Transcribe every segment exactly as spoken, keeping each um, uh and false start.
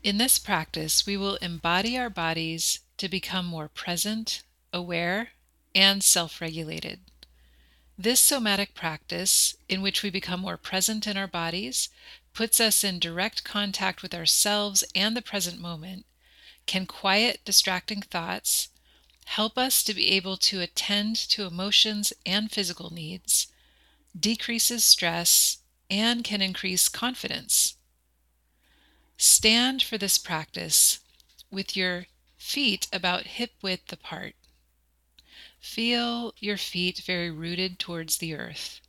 In this practice, we will embody our bodies to become more present, aware, and self-regulated. This somatic practice, in which we become more present in our bodies, puts us in direct contact with ourselves and the present moment, can quiet distracting thoughts, help us to be able to attend to emotions and physical needs, decreases stress, and can increase confidence. Stand for this practice with your feet about hip width apart. Feel your feet very rooted towards the earth.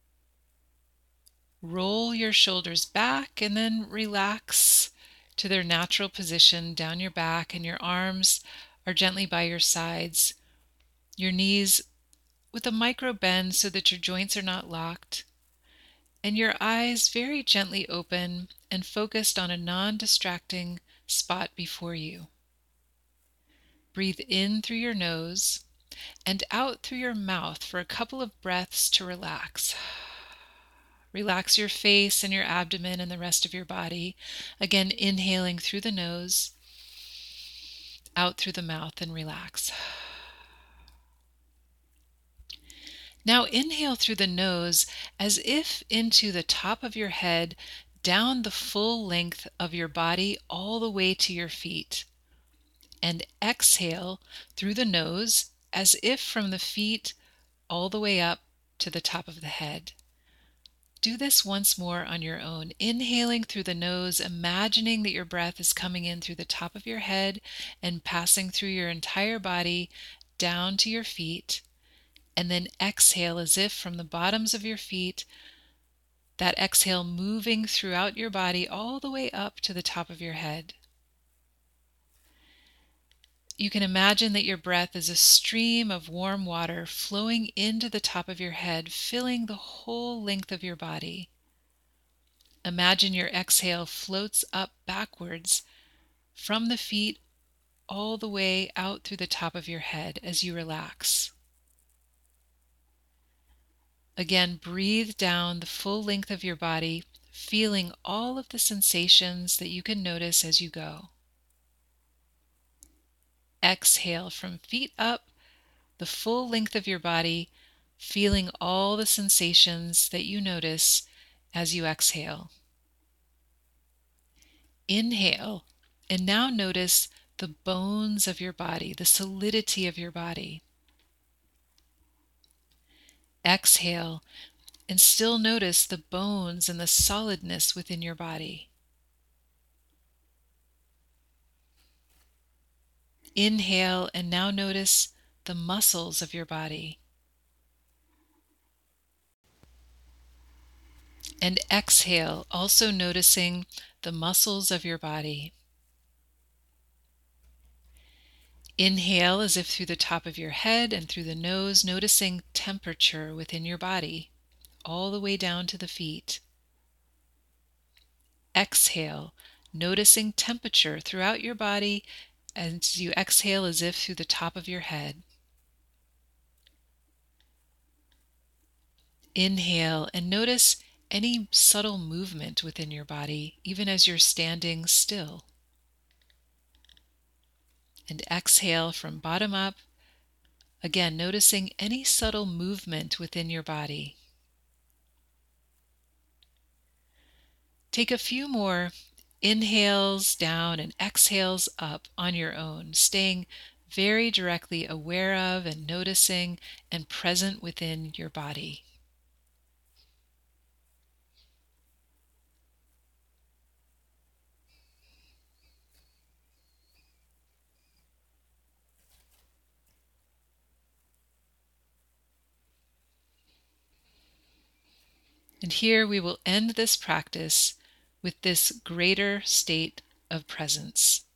Roll your shoulders back and then relax to their natural position down your back, and your arms are gently by your sides. Your knees with a micro bend so that your joints are not locked, and your eyes very gently open and focused on a non-distracting spot before you. Breathe in through your nose and out through your mouth for a couple of breaths to relax. Relax your face and your abdomen and the rest of your body. Again, inhaling through the nose, out through the mouth, and relax. Now inhale through the nose as if into the top of your head, down the full length of your body all the way to your feet. And exhale through the nose as if from the feet all the way up to the top of the head. Do this once more on your own, inhaling through the nose, imagining that your breath is coming in through the top of your head and passing through your entire body down to your feet, and then exhale as if from the bottoms of your feet, that exhale moving throughout your body all the way up to the top of your head. You can imagine that your breath is a stream of warm water flowing into the top of your head, filling the whole length of your body. Imagine your exhale floats up backwards from the feet all the way out through the top of your head as you relax. Again, breathe down the full length of your body, feeling all of the sensations that you can notice as you go. Exhale from feet up, the full length of your body, feeling all the sensations that you notice as you exhale. Inhale, and now notice the bones of your body, the solidity of your body. Exhale, and still notice the bones and the solidness within your body. Inhale, and now notice the muscles of your body. And exhale, also noticing the muscles of your body. Inhale as if through the top of your head and through the nose, noticing temperature within your body, all the way down to the feet. Exhale, noticing temperature throughout your body as you exhale as if through the top of your head. Inhale and notice any subtle movement within your body, even as you're standing still. And exhale from bottom up, again noticing any subtle movement within your body. Take a few more inhales down and exhales up on your own, staying very directly aware of and noticing and present within your body. And here we will end this practice with this greater state of presence.